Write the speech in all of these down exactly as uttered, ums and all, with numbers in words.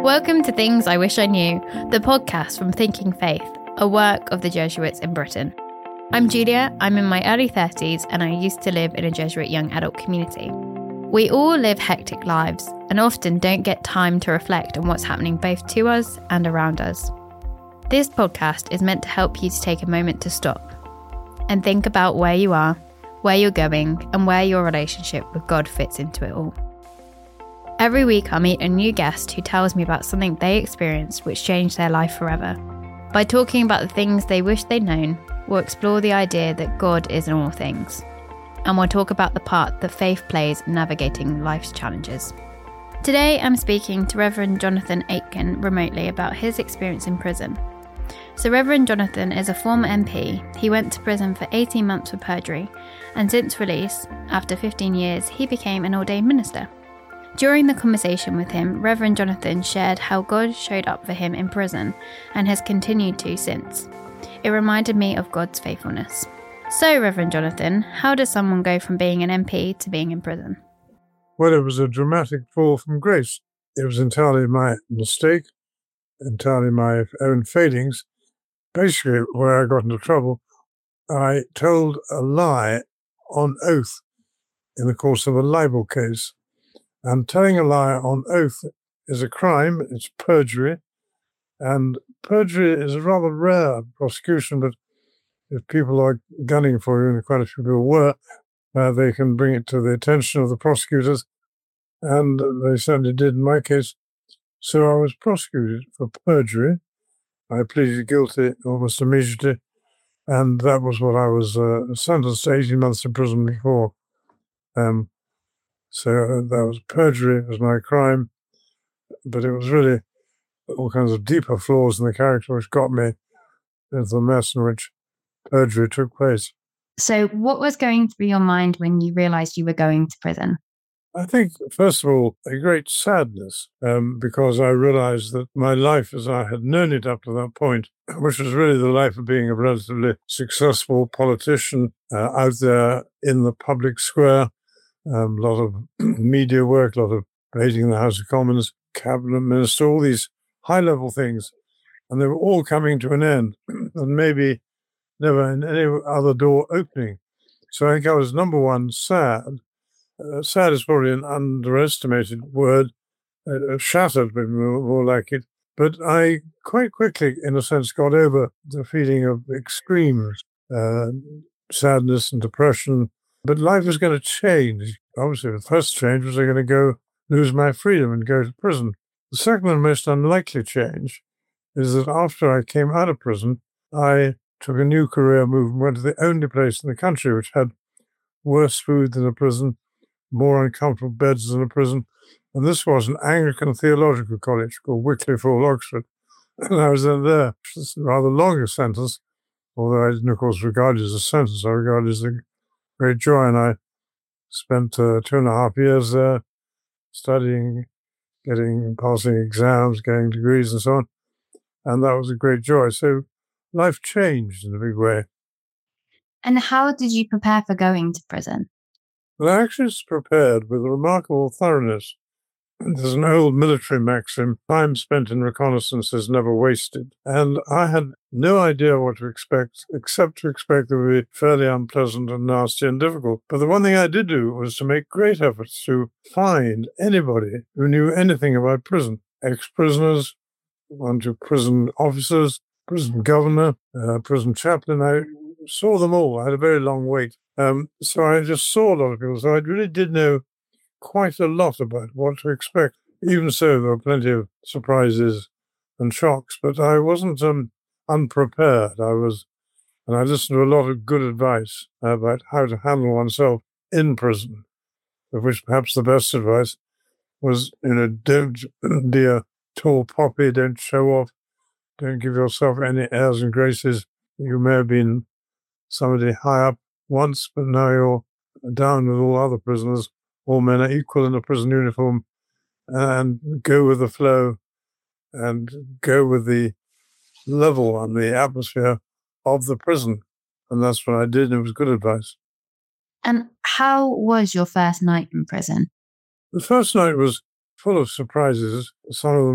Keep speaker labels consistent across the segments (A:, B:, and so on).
A: Welcome to Things I Wish I Knew, the podcast from Thinking Faith, a work of the Jesuits in Britain. I'm Julia, I'm in my early thirties, and I used to live in a Jesuit young adult community. We all live hectic lives and often don't get time to reflect on what's happening both to us and around us. This podcast is meant to help you to take a moment to stop and think about where you are, where you're going, and where your relationship with God fits into it all. Every week I'll meet a new guest who tells me about something they experienced which changed their life forever. By talking about the things they wish they'd known, we'll explore the idea that God is in all things. And we'll talk about the part that faith plays in navigating life's challenges. Today I'm speaking to Reverend Jonathan Aitken remotely about his experience in prison. So Reverend Jonathan is a former M P. He went to prison for eighteen months for perjury, and since release, after fifteen years, he became an ordained minister. During the conversation with him, Reverend Jonathan shared how God showed up for him in prison and has continued to since. It reminded me of God's faithfulness. So, Reverend Jonathan, how does someone go from being an M P to being in prison?
B: Well, it was a dramatic fall from grace. It was entirely my mistake, entirely my own failings. Basically, where I got into trouble, I told a lie on oath in the course of a libel case. And telling a lie on oath is a crime, it's perjury, and perjury is a rather rare prosecution, but if people are gunning for you, and quite a few people were, uh, they can bring it to the attention of the prosecutors, and they certainly did in my case. So I was prosecuted for perjury. I pleaded guilty almost immediately, and that was what I was uh, sentenced to eighteen months in prison before. Um, So that was perjury, was my crime, but it was really all kinds of deeper flaws in the character which got me into the mess in which perjury took place.
A: So what was going through your mind when you realised you were going to prison?
B: I think, first of all, a great sadness, um, because I realised that my life as I had known it up to that point, which was really the life of being a relatively successful politician uh, out there in the public square, a um, lot of media work, a lot of raising the House of Commons, cabinet minister, all these high-level things, and they were all coming to an end, and maybe never in any other door opening. So I think I was, number one, sad. Uh, sad is probably an underestimated word, uh, shattered, maybe more, more like it. But I quite quickly, in a sense, got over the feeling of extreme uh, sadness and depression. But life was going to change. Obviously, the first change was I going to go lose my freedom and go to prison. The second and most unlikely change is that after I came out of prison, I took a new career move and went to the only place in the country which had worse food than a prison, more uncomfortable beds than a prison. And this was an Anglican theological college called Wycliffe Hall, Oxford. And I was then there. It's a rather longer sentence, although I didn't, of course, regard it as a sentence. I regarded it as a great joy, and I spent uh, two and a half years there studying, getting, passing exams, getting degrees and so on, and that was a great joy. So life changed in a big way.
A: And how did you prepare for going to prison?
B: Well, I actually was prepared with remarkable thoroughness. There's an old military maxim, time spent in reconnaissance is never wasted. And I had no idea what to expect, except to expect it would be fairly unpleasant and nasty and difficult. But the one thing I did do was to make great efforts to find anybody who knew anything about prison. Ex-prisoners, one to prison officers, prison governor, uh, prison chaplain. I saw them all. I had a very long wait. Um, so I just saw a lot of people. So I really did know quite a lot about what to expect. Even so, there were plenty of surprises and shocks, but I wasn't um, unprepared. I was, and I listened to a lot of good advice about how to handle oneself in prison, of which perhaps the best advice was, you know, don't be a tall poppy, don't show off, don't give yourself any airs and graces. You may have been somebody high up once, but now you're down with all other prisoners. All men are equal in a prison uniform, and go with the flow and go with the level and the atmosphere of the prison. And that's what I did, and it was good advice.
A: And how was your first night in prison?
B: The first night was full of surprises, some of them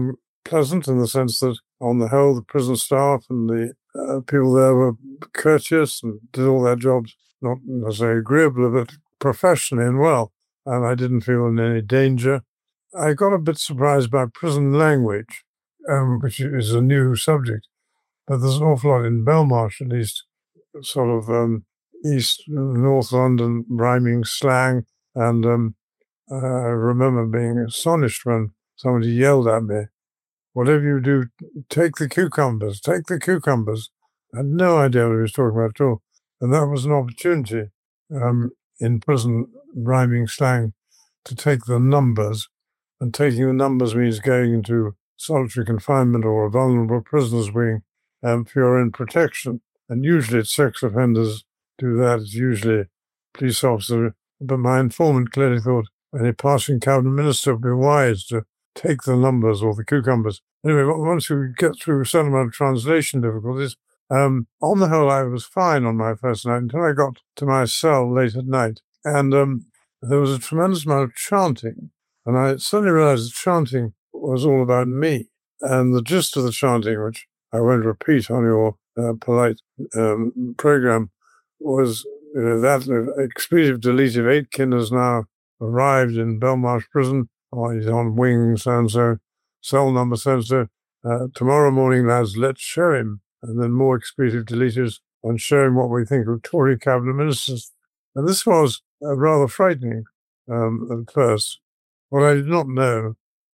B: pleasant in the sense that, on the whole, the prison staff and the uh, people there were courteous and did all their jobs, not necessarily agreeably, but professionally and well. And I didn't feel in any danger. I got a bit surprised by prison language, um, which is a new subject. But there's an awful lot in Belmarsh, at least, sort of um, East, North London rhyming slang. And um, I remember being astonished when somebody yelled at me, "Whatever you do, take the cucumbers, take the cucumbers." I had no idea what he was talking about at all. And that was an opportunity um, in prison rhyming slang to take the numbers. And taking the numbers means going into solitary confinement or a vulnerable prisoner's wing um, for your own protection. And usually it's sex offenders do that. It's usually police officer. But my informant clearly thought any passing cabinet minister would be wise to take the numbers or the cucumbers. Anyway, once we get through a certain amount of translation difficulties, um, on the whole, I was fine on my first night until I got to my cell late at night. And um, there was a tremendous amount of chanting. And I suddenly realized that chanting was all about me. And the gist of the chanting, which I won't repeat on your uh, polite um, program, was you know, that uh, expletive deletive Aitken has now arrived in Belmarsh Prison, or he's on wing so-and-so, cell number so-and-so. Uh, tomorrow morning, lads, let's show him. And then more expletive deleters on showing what we think of Tory cabinet ministers. And this was uh, rather frightening um, at first. What I did not know,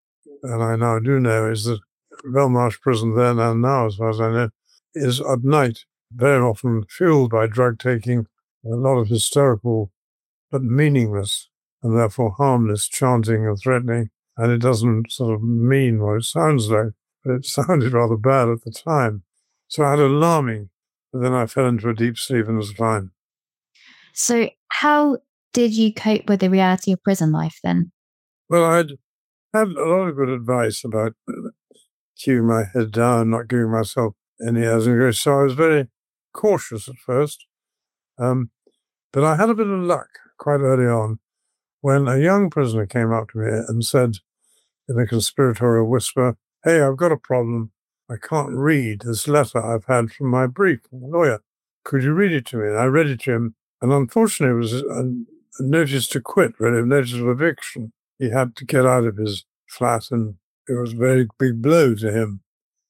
B: and I now do know, is that Belmarsh Prison then and now, as far as I know, is at night very often fueled by drug taking, a lot of hysterical but meaningless and therefore harmless chanting and threatening. And it doesn't sort of mean what it sounds like, but it sounded rather bad at the time. So I had alarming, but then I fell into a deep sleep and was fine.
A: So how did you cope with the reality of prison life then?
B: Well, I'd had a lot of good advice about keeping my head down, not giving myself any airs and grace. So I was very cautious at first. Um, but I had a bit of luck quite early on when a young prisoner came up to me and said in a conspiratorial whisper, "Hey, I've got a problem. I can't read this letter I've had from my brief, from the lawyer. Could you read it to me?" And I read it to him. And unfortunately, it was a, a notice to quit, really, a notice of eviction. He had to get out of his flat, and it was a very big blow to him.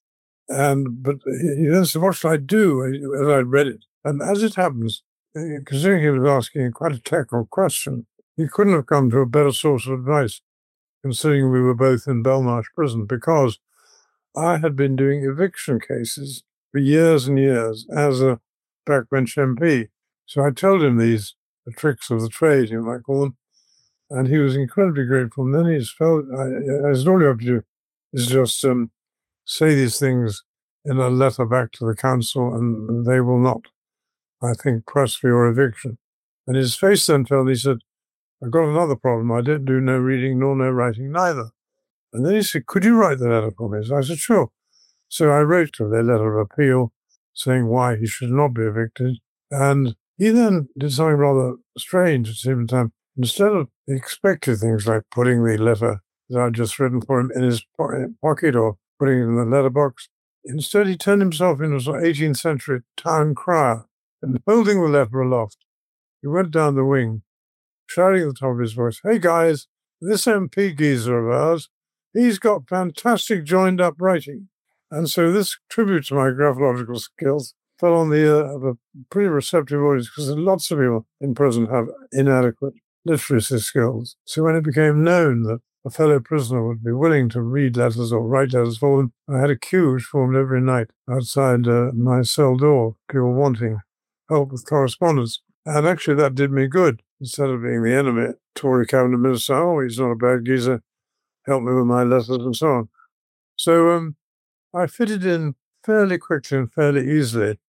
B: And But he then said, "What shall I do?" as I read it. And as it happens, considering he was asking quite a technical question, he couldn't have come to a better source of advice, considering we were both in Belmarsh Prison, because I had been doing eviction cases for years and years as a backbench M P. So I told him these the tricks of the trade, you might call them, and he was incredibly grateful. And then he just felt, I, I said, all you have to do is just um, say these things in a letter back to the council, and they will not, I think, press for your eviction. And his face then fell, and he said, "I've got another problem. I don't do no reading nor no writing neither." And then he said, "Could you write the letter for me?" So I said, "Sure." So I wrote him a letter of appeal saying why he should not be evicted. And he then did something rather strange at the same time. Instead of the expected things like putting the letter that I'd just written for him in his pocket or putting it in the letterbox, instead he turned himself into an eighteenth century town crier, and holding the letter aloft, he went down the wing, shouting at the top of his voice, "Hey guys, this M P geezer of ours, he's got fantastic joined-up writing." And so this tribute to my graphological skills fell on the ear of a pretty receptive audience, because lots of people in prison have inadequate literacy skills. So when it became known that a fellow prisoner would be willing to read letters or write letters for them, I had a queue which formed every night outside uh, my cell door, people wanting help with correspondence. And actually that did me good. Instead of being the enemy, Tory cabinet minister, "Oh, he's not a bad geezer, help me with my letters," and so on. So um, I fitted in fairly quickly and fairly easily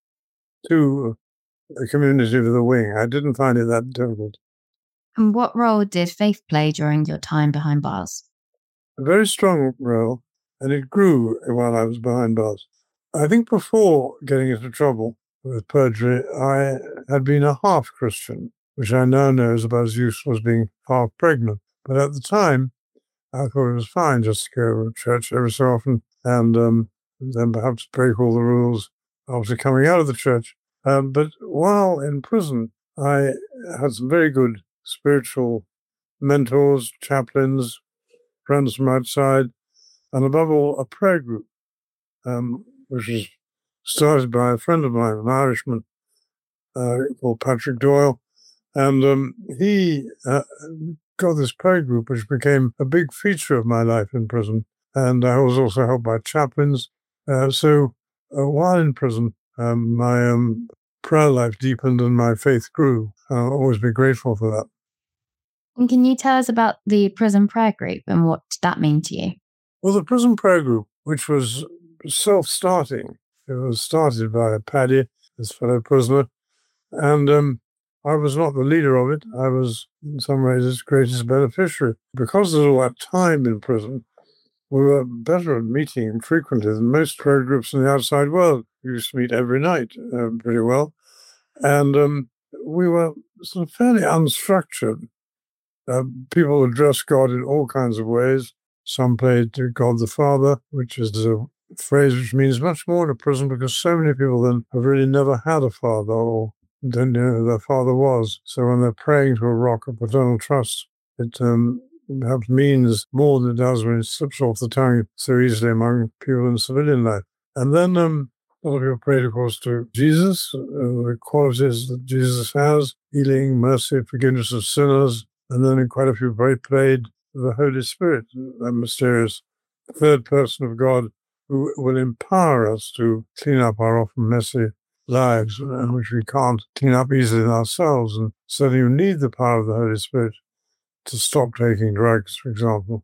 B: to the community of the wing. I didn't find it that difficult.
A: And what role did faith play during your time behind bars?
B: A very strong role, and it grew while I was behind bars. I think before getting into trouble with perjury, I had been a half-Christian, which I now know is about as useful as being half-pregnant. But at the time, I thought it was fine just to go to church every so often and um, then perhaps break all the rules after coming out of the church. Um, but while in prison, I had some very good spiritual mentors, chaplains, friends from outside, and above all, a prayer group, um, which was started by a friend of mine, an Irishman uh, called Patrick Doyle. And um, he uh, got this prayer group, which became a big feature of my life in prison. And I was also helped by chaplains. Uh, so uh, while in prison, um, my um, prayer life deepened and my faith grew. I'll always be grateful for that.
A: And can you tell us about the prison prayer group and what did that mean to you?
B: Well, the prison prayer group, which was self-starting, it was started by Paddy, his fellow prisoner, and um, I was not the leader of it. I was, in some ways, its greatest beneficiary. Because of all that time in prison, we were better at meeting frequently than most prayer groups in the outside world. We used to meet every night uh, pretty well. And um, we were sort of fairly unstructured. Uh, people addressed God in all kinds of ways. Some prayed to God the Father, which is a phrase which means much more in a prison because so many people then have really never had a father or don't know who their father was. So when they're praying to a rock of paternal trust, it um, perhaps means more than it does when it slips off the tongue so easily among people in civilian life. And then um, a lot of people prayed, of course, to Jesus, uh, the qualities that Jesus has, healing, mercy, forgiveness of sinners. And then quite a few prayed the Holy Spirit, that mysterious third person of God who will empower us to clean up our often messy lives, and which we can't clean up easily ourselves. And so you need the power of the Holy Spirit to stop taking drugs, for example.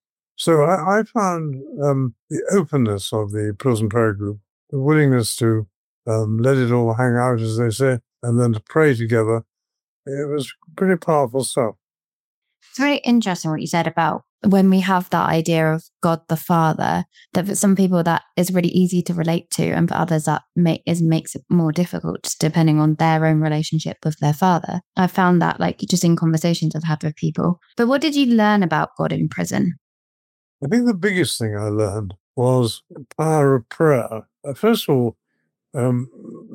B: So I, I found um, the openness of the prison prayer group, the willingness to um, let it all hang out, as they say, and then to pray together. It was pretty powerful stuff.
A: It's very interesting what you said about when we have that idea of God the Father, that for some people that is really easy to relate to, and for others that make, is, makes it more difficult depending on their own relationship with their father. I found that like just in conversations I've had with people. But what did you learn about God in prison?
B: I think the biggest thing I learned was the power of prayer. First of all, um,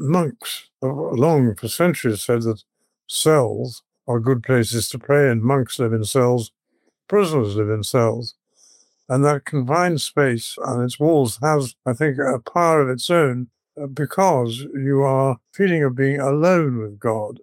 B: monks long for centuries said that cells are good places to pray, and monks live in cells, prisoners live in cells. And that confined space on its walls has, I think, a power of its own because you are feeling of being alone with God.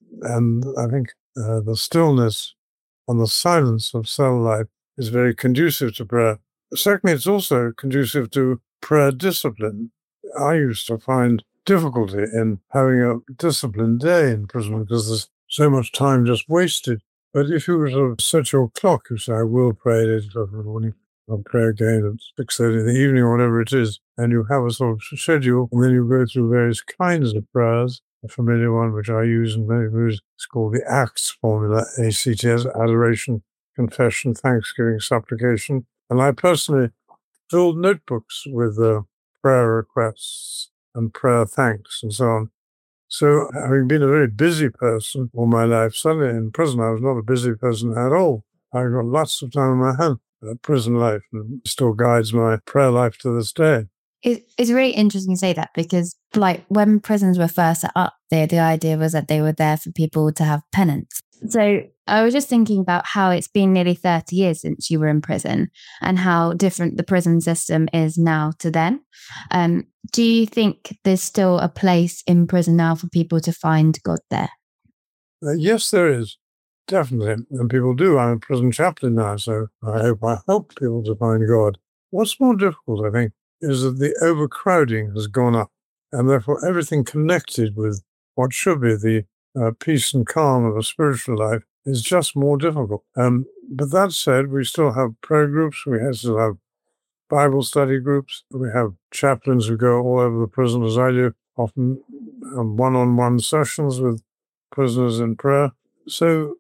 B: And I think uh, the stillness and the silence of cell life is very conducive to prayer. Secondly, it's also conducive to prayer discipline. I used to find difficulty in having a disciplined day in prison because there's so much time just wasted. But if you were to set your clock, you say, I will pray at eight o'clock in the morning, I'll pray again at six thirty in the evening or whatever it is, and you have a sort of schedule, and then you go through various kinds of prayers. A familiar one, which I use in many moves, is called the ACTS formula, A C T S, adoration, confession, thanksgiving, supplication. And I personally filled notebooks with uh, prayer requests and prayer thanks and so on. So having been a very busy person all my life, suddenly in prison I was not a busy person at all. I got lots of time on my hands. Uh, prison life and still guides my prayer life to this day.
A: It, it's really interesting to say that because, like, when prisons were first set up, the, the idea was that they were there for people to have penance. So I was just thinking about how it's been nearly thirty years since you were in prison and how different the prison system is now to then. Um, do you think there's still a place in prison now for people to find God there?
B: Uh, yes, there is. Definitely. And people do. I'm a prison chaplain now, so I hope I help people to find God. What's more difficult, I think, is that the overcrowding has gone up, and therefore everything connected with what should be the uh, peace and calm of a spiritual life is just more difficult. Um, but that said, we still have prayer groups, we still have Bible study groups, we have chaplains who go all over the prison, as I do, often um, one-on-one sessions with prisoners in prayer. So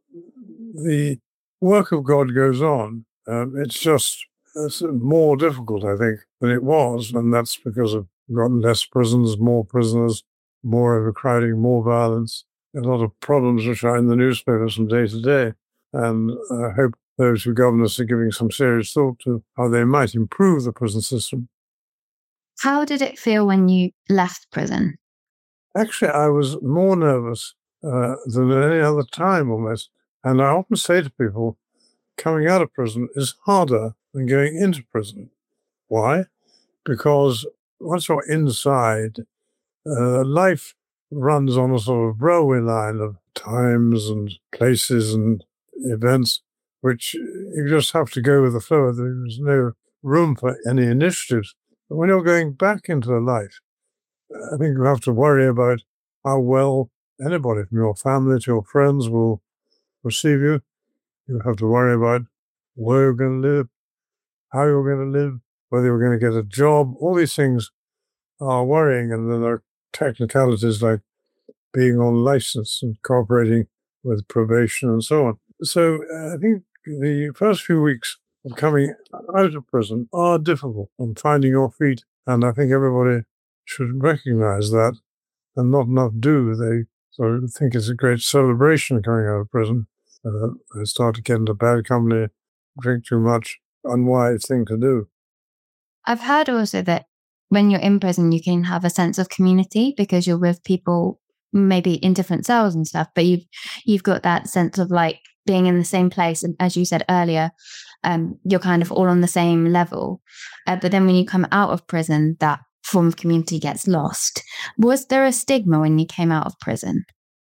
B: the work of God goes on. Um, it's just it's more difficult, I think, than it was, and that's because of we've got less prisons, more prisoners, more overcrowding, more violence, a lot of problems which are in the newspapers from day to day. And I hope those who govern us are giving some serious thought to how they might improve the prison system.
A: How did it feel when you left prison?
B: Actually, I was more nervous uh, than at any other time almost. And I often say to people, coming out of prison is harder than going into prison. Why? Because once you're inside, uh, life runs on a sort of railway line of times and places and events, which you just have to go with the flow. There's no room for any initiatives. But when you're going back into life, I think you have to worry about how well anybody from your family to your friends will receive you. You have to worry about where you're going to live, how you're going to live, whether you're going to get a job. All these things are worrying, and then there are technicalities like being on license and cooperating with probation and so on. So uh, I think the first few weeks of coming out of prison are difficult and finding your feet, and I think everybody should recognize that, and not enough do. They sort of think it's a great celebration coming out of prison. Uh, they start to get into bad company, drink too much, unwise thing to do.
A: I've heard also that when you're in prison, you can have a sense of community because you're with people maybe in different cells and stuff, but you've you've got that sense of like being in the same place. And as you said earlier, um, you're kind of all on the same level. Uh, but then when you come out of prison, that form of community gets lost. Was there a stigma when you came out of prison?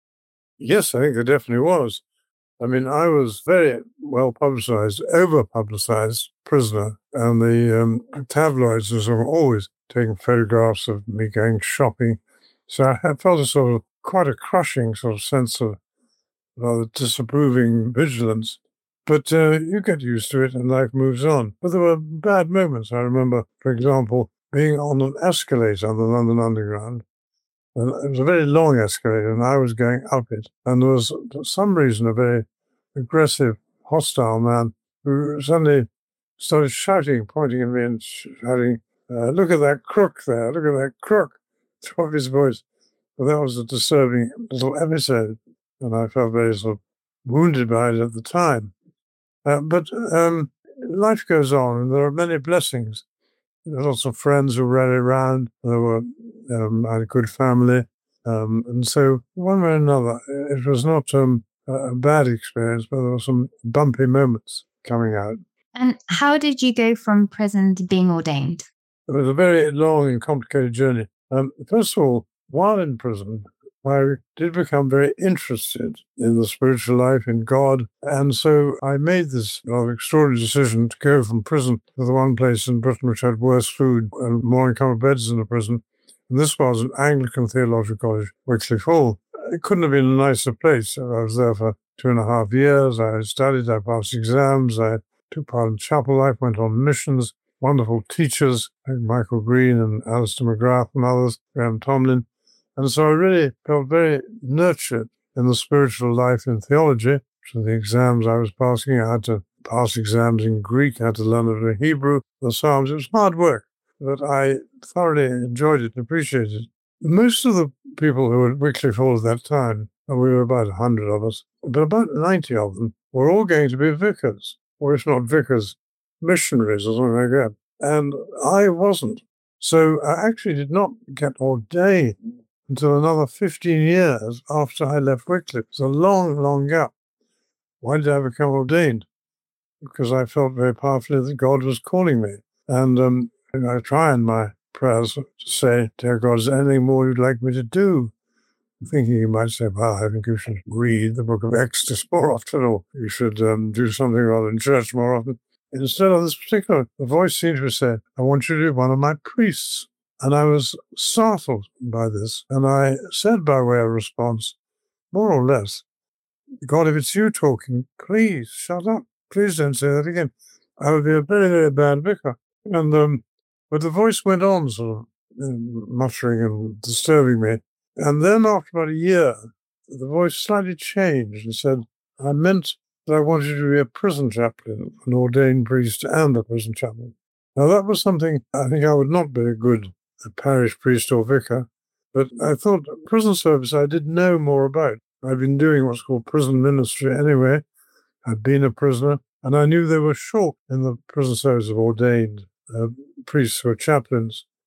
B: Yes, I think there definitely was. I mean, I was very well publicized, over publicized prisoner, and the um, tabloids were always taking photographs of me going shopping. So I had felt a sort of quite a crushing sort of sense of rather disapproving vigilance. But uh, you get used to it and life moves on. But there were bad moments. I remember, for example, being on an escalator on the London Underground. And it was a very long escalator, and I was going up it. And there was, for some reason, a very aggressive, hostile man who suddenly started shouting, pointing at me and shouting, uh, look at that crook there, look at that crook, top of his voice. But that was a disturbing little episode, and I felt very sort of wounded by it at the time. Uh, but um, life goes on, and there are many blessings. There were lots of friends who rallied around. There were, um, I had a good family. Um, and so one way or another, it was not um, a bad experience, but there were some bumpy moments coming out.
A: And how did you go from prison to being ordained?
B: It was a very long and complicated journey. Um, first of all, while in prison, I did become very interested in the spiritual life, in God. And so I made this rather extraordinary decision to go from prison to the one place in Britain which had worse food and more uncomfortable beds than the prison. And this was an Anglican Theological College, Wycliffe Hall. It couldn't have been a nicer place. I was there for two and a half years. I studied, I passed exams, I took part in chapel life, went on missions, wonderful teachers like Michael Green and Alistair McGrath and others, Graham Tomlin. And so I really felt very nurtured in the spiritual life in theology, which were the exams I was passing. I had to pass exams in Greek, I had to learn a little Hebrew, the Psalms. It was hard work, but I thoroughly enjoyed it and appreciated it. Most of the people who were at Wycliffe Hall at that time, and we were about a hundred of us, but about ninety of them were all going to be vicars, or if not vicars, missionaries or something like that. And I wasn't. So I actually did not get ordained until another fifteen years after I left Wycliffe. It's a long, long gap. Why did I become ordained? Because I felt very powerfully that God was calling me. And, um, and I try in my prayers to say, dear God, is there anything more you'd like me to do? I'm thinking you might say, well, I think you should read the book of Exodus more often, or you should um, do something rather in church more often. Instead of this particular, the voice seemed to say, I want you to be one of my priests. And I was startled by this. And I said by way of response, more or less, God, if it's you talking, please shut up. Please don't say that again. I would be a very, very bad vicar. And um, but the voice went on, sort of uh, muttering and disturbing me. And then after about a year, the voice slightly changed and said, I meant that I wanted you to be a prison chaplain, an ordained priest and a prison chaplain. Now, that was something I think I would not be a good a parish priest or vicar, but I thought prison service I did know more about. I'd been doing what's called prison ministry anyway. I'd been a prisoner, and I knew they were short in the prison service of ordained uh, priests or chaplains.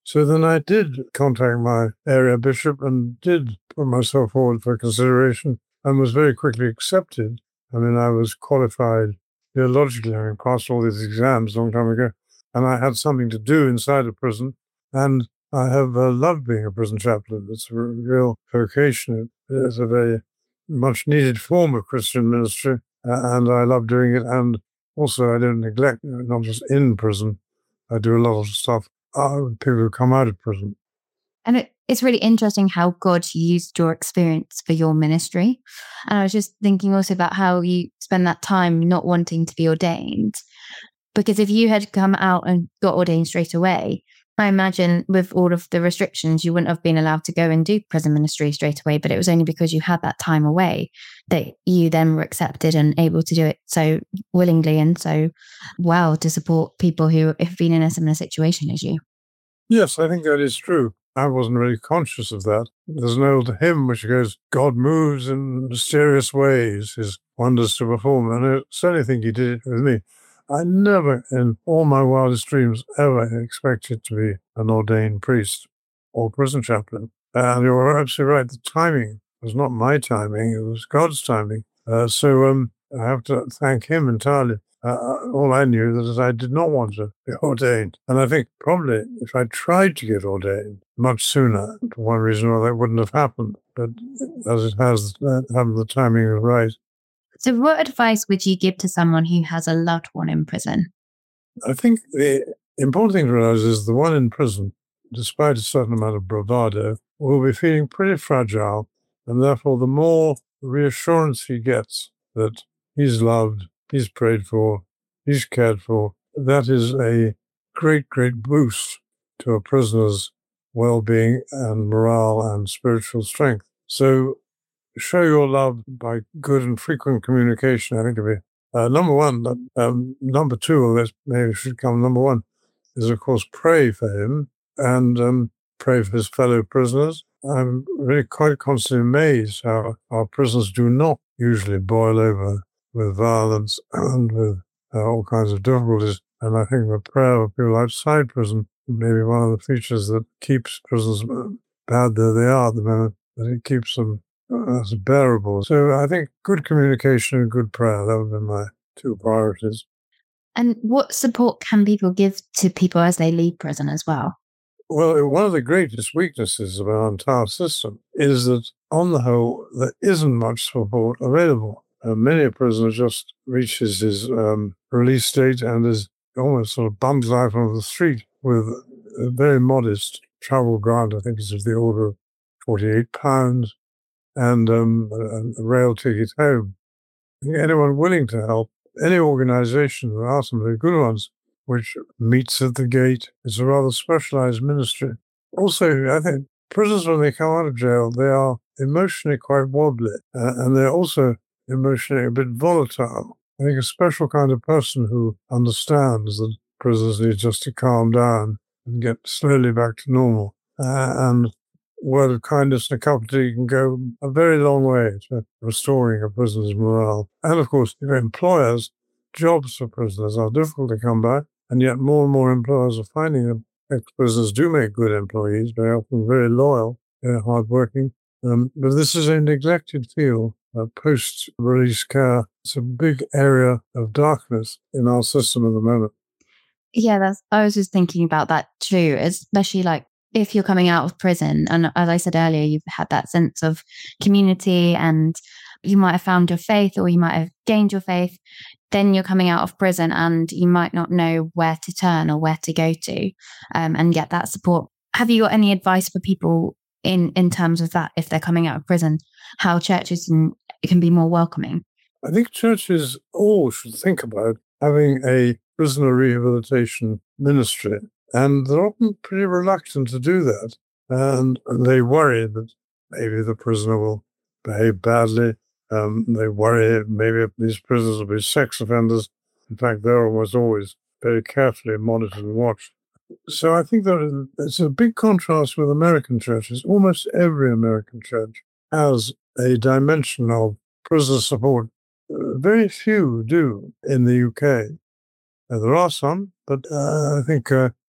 B: So then I did contact my area bishop and did put myself forward for consideration and was very quickly accepted. I mean, I was qualified theologically, having passed all these exams a long time ago, and I had something to do inside a prison, and I have uh, loved being a prison chaplain. It's a real vocation. It is a very much needed form of Christian ministry, uh, and I love doing it. And also, I don't neglect, you know, not just in prison, I do a lot of stuff uh, with people who come out of prison.
A: And it, it's really interesting how God used your experience for your ministry. And I was just thinking also about how you spend that time not wanting to be ordained. Because if you had come out and got ordained straight away, I imagine with all of the restrictions, you wouldn't have been allowed to go and do prison ministry straight away. But it was only because you had that time away that you then were accepted and able to do it so willingly and so well to support people who have been in a similar situation as you.
B: Yes, I think that is true. I wasn't really conscious of that. There's an old hymn which goes, God moves in mysterious ways, his wonders to perform. And I certainly think he did it with me. I never, in all my wildest dreams, ever expected to be an ordained priest or prison chaplain. And you're absolutely right. The timing was not my timing. It was God's timing. Uh, so um, I have to thank him entirely. Uh, all I knew is that I did not want to be ordained. And I think probably if I tried to get ordained much sooner, for one reason or another, that wouldn't have happened. But as it has happened, the timing was right.
A: So what advice would you give to someone who has a loved one in prison?
B: I think the important thing to realize is the one in prison, despite a certain amount of bravado, will be feeling pretty fragile. And therefore, the more reassurance he gets that he's loved, he's prayed for, he's cared for, that is a great, great boost to a prisoner's well-being and morale and spiritual strength. So show your love by good and frequent communication, I think, would be uh, number one. Um, number two, or this maybe should come number one, is, of course, pray for him and um, pray for his fellow prisoners. I'm really quite constantly amazed how our prisons do not usually boil over with violence and with uh, all kinds of difficulties. And I think the prayer of people outside prison may be one of the features that keeps prisons, bad though they are at the moment, that it keeps them as bearable. So I think good communication and good prayer, that would be my two priorities.
A: And what support can people give to people as they leave prison as well?
B: Well, one of the greatest weaknesses of our entire system is that, on the whole, there isn't much support available. Uh, many a prisoner just reaches his um, release date and is almost sort of bums out on the street with a very modest travel grant. I think it's of the order of forty-eight pounds. And um, a, a rail ticket home. Anyone willing to help, any organisation, there are some very good ones, which meets at the gate. It's a rather specialised ministry. Also, I think prisoners, when they come out of jail, they are emotionally quite wobbly, uh, and they're also emotionally a bit volatile. I think a special kind of person who understands that prisoners need just to calm down and get slowly back to normal. Uh, and word of kindness and a cup of tea can go a very long way to restoring a prisoner's morale. And of course, if employers, jobs for prisoners are difficult to come by, and yet more and more employers are finding that ex-prisoners do make good employees, very often very loyal, very hardworking. Um, but this is a neglected field, uh, post-release care. It's a big area of darkness in our system at the moment.
A: Yeah, that's, I was just thinking about that too, especially like if you're coming out of prison, and as I said earlier, you've had that sense of community and you might have found your faith or you might have gained your faith, then you're coming out of prison and you might not know where to turn or where to go to um, and get that support. Have you got any advice for people in, in terms of that, if they're coming out of prison, how churches can, can be more welcoming?
B: I think churches all should think about having a prisoner rehabilitation ministry. And they're often pretty reluctant to do that. And they worry that maybe the prisoner will behave badly. Um, they worry maybe these prisoners will be sex offenders. In fact, they're almost always very carefully monitored and watched. So I think that it's a big contrast with American churches. Almost every American church has a dimension of prisoner support. Very few do in the U K. Uh, there are some, but uh, I think... Uh,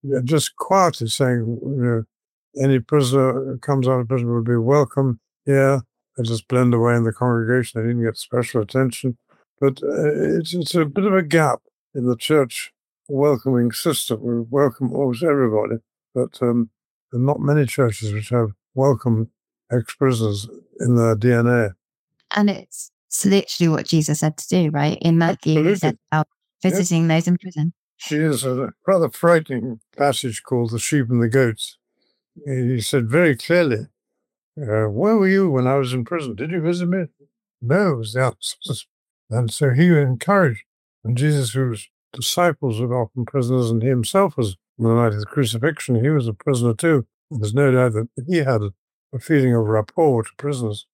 B: just quietly saying, you know, any prisoner who comes out of prison would be welcome here. They just blend away in the congregation. They didn't get special attention. But uh, it's, it's a bit of a gap in the church welcoming system. We welcome almost everybody, but um, there are not many churches which have welcomed ex-prisoners in their D N A.
C: And it's, it's literally what Jesus said to do, right? In Matthew, Absolutely. He said about visiting yes. those in prison.
B: She is a rather frightening passage called The Sheep and the Goats. He said very clearly, uh, where were you when I was in prison? Did you visit me? No, was the answer. And so he encouraged, and Jesus, whose disciples were often prisoners, and he himself was, on the night of the crucifixion, he was a prisoner too. There's no doubt that he had a, a feeling of rapport to prisoners.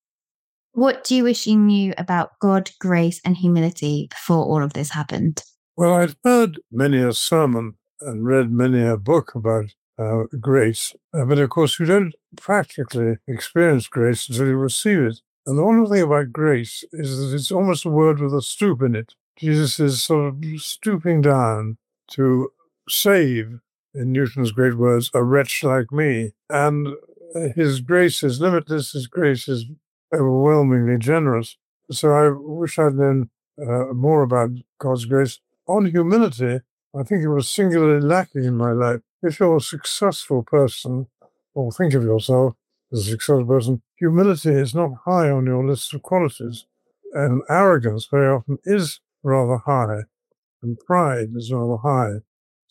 C: What do you wish you knew about God, grace, and humility before all of this happened?
B: Well, I'd heard many a sermon and read many a book about uh, grace, uh, but of course you don't practically experience grace until you receive it. And the wonderful thing about grace is that it's almost a word with a stoop in it. Jesus is sort of stooping down to save, in Newton's great words, a wretch like me. And his grace is limitless, his grace is overwhelmingly generous. So I wish I'd known uh, more about God's grace. On humility, I think it was singularly lacking in my life. If you're a successful person, or think of yourself as a successful person, humility is not high on your list of qualities. And arrogance very often is rather high, and pride is rather high.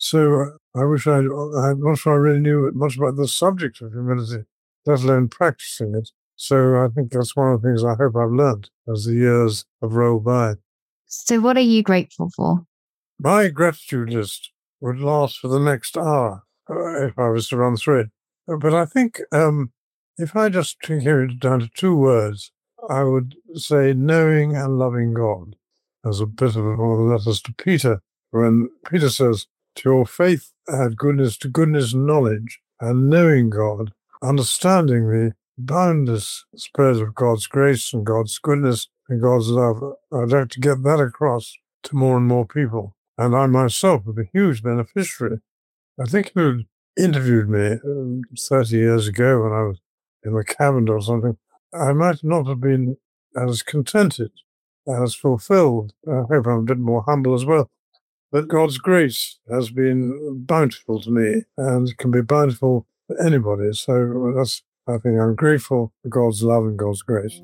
B: So I wish I'd, I'm not sure I really knew much about the subject of humility, let alone practicing it. So I think that's one of the things I hope I've learned as the years have rolled by.
C: So what are you grateful for?
B: My gratitude list would last for the next hour uh, if I was to run through it. But I think um, if I just came it down to two words, I would say knowing and loving God. As a bit of one of the letters to Peter, when Peter says, to your faith add goodness, to goodness knowledge, and knowing God, understanding the boundless spread of God's grace and God's goodness and God's love. I'd like to get that across to more and more people. And I myself would be a huge beneficiary. I think if you'd interviewed me um, thirty years ago when I was in the cabinet or something, I might not have been as contented, as fulfilled. I hope I'm a bit more humble as well. But God's grace has been bountiful to me and can be bountiful to anybody. So that's, I think I'm grateful for God's love and God's grace.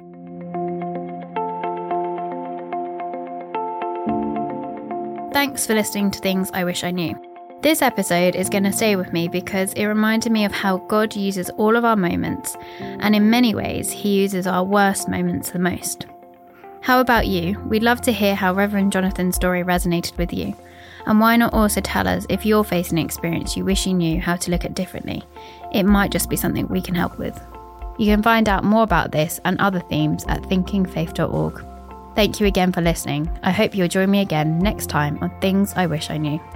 A: Thanks for listening to Things I Wish I Knew. This episode is going to stay with me because it reminded me of how God uses all of our moments, and in many ways, he uses our worst moments the most. How about you? We'd love to hear how Reverend Jonathan's story resonated with you. And why not also tell us if you're facing an experience you wish you knew how to look at differently? It might just be something we can help with. You can find out more about this and other themes at thinking faith dot org. Thank you again for listening. I hope you'll join me again next time on Things I Wish I Knew.